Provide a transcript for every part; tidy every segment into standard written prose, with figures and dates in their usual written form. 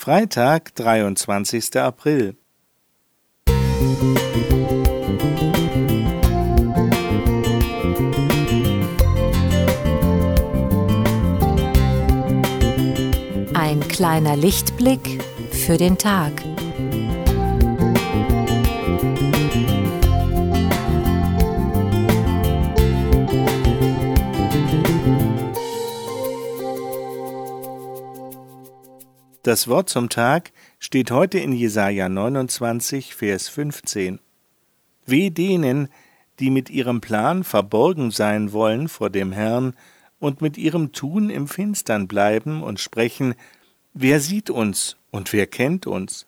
Freitag, 23. April. Ein kleiner Lichtblick für den Tag. Das Wort zum Tag steht heute in Jesaja 29, Vers 15. Weh denen, die mit ihrem Plan verborgen sein wollen vor dem Herrn und mit ihrem Tun im Finstern bleiben und sprechen: Wer sieht uns und wer kennt uns?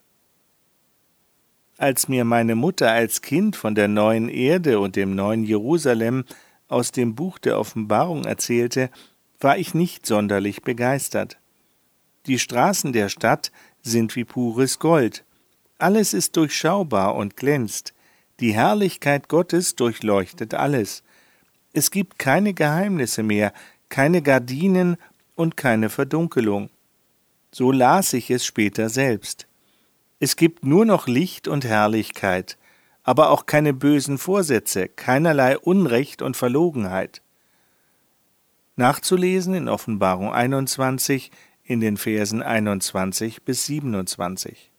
Als mir meine Mutter als Kind von der neuen Erde und dem neuen Jerusalem aus dem Buch der Offenbarung erzählte, war ich nicht sonderlich begeistert. Die Straßen der Stadt sind wie pures Gold. Alles ist durchschaubar und glänzt. Die Herrlichkeit Gottes durchleuchtet alles. Es gibt keine Geheimnisse mehr, keine Gardinen und keine Verdunkelung. So las ich es später selbst. Es gibt nur noch Licht und Herrlichkeit, aber auch keine bösen Vorsätze, keinerlei Unrecht und Verlogenheit. Nachzulesen in Offenbarung 21, in den Versen 21 bis 27.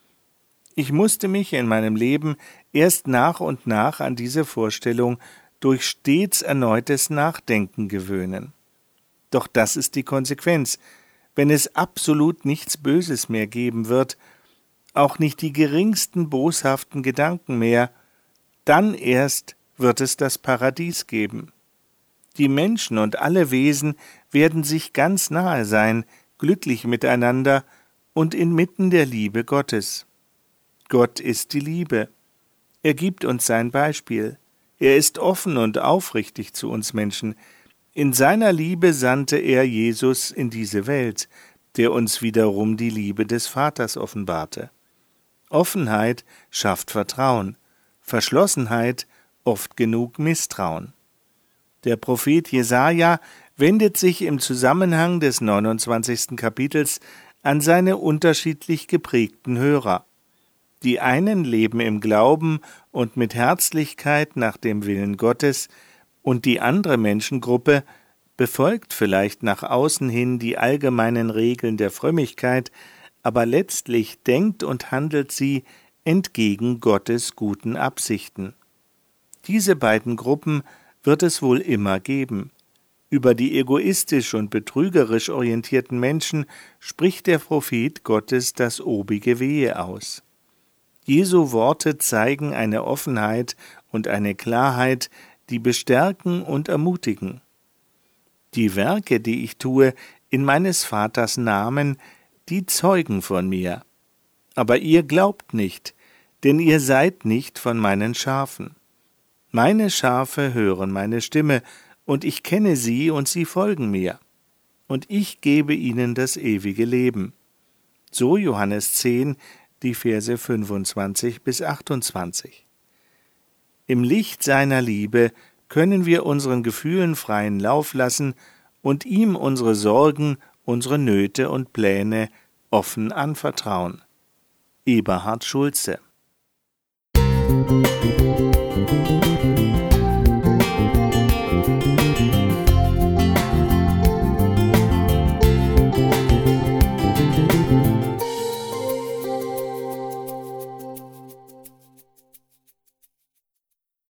Ich musste mich in meinem Leben erst nach und nach an diese Vorstellung durch stets erneutes Nachdenken gewöhnen. Doch das ist die Konsequenz. Wenn es absolut nichts Böses mehr geben wird, auch nicht die geringsten boshaften Gedanken mehr, dann erst wird es das Paradies geben. Die Menschen und alle Wesen werden sich ganz nahe sein, glücklich miteinander und inmitten der Liebe Gottes. Gott ist die Liebe. Er gibt uns sein Beispiel. Er ist offen und aufrichtig zu uns Menschen. In seiner Liebe sandte er Jesus in diese Welt, der uns wiederum die Liebe des Vaters offenbarte. Offenheit schafft Vertrauen, Verschlossenheit oft genug Misstrauen. Der Prophet Jesaja wendet sich im Zusammenhang des 29. Kapitels an seine unterschiedlich geprägten Hörer. Die einen leben im Glauben und mit Herzlichkeit nach dem Willen Gottes, und die andere Menschengruppe befolgt vielleicht nach außen hin die allgemeinen Regeln der Frömmigkeit, aber letztlich denkt und handelt sie entgegen Gottes guten Absichten. Diese beiden Gruppen wird es wohl immer geben. Über die egoistisch und betrügerisch orientierten Menschen spricht der Prophet Gottes das obige Wehe aus. Jesu Worte zeigen eine Offenheit und eine Klarheit, die bestärken und ermutigen. Die Werke, die ich tue, in meines Vaters Namen, die zeugen von mir. Aber ihr glaubt nicht, denn ihr seid nicht von meinen Schafen. Meine Schafe hören meine Stimme, und ich kenne sie, und sie folgen mir. Und ich gebe ihnen das ewige Leben. So Johannes 10, die Verse 25 bis 28. Im Licht seiner Liebe können wir unseren Gefühlen freien Lauf lassen und ihm unsere Sorgen, unsere Nöte und Pläne offen anvertrauen. Eberhard Schulze.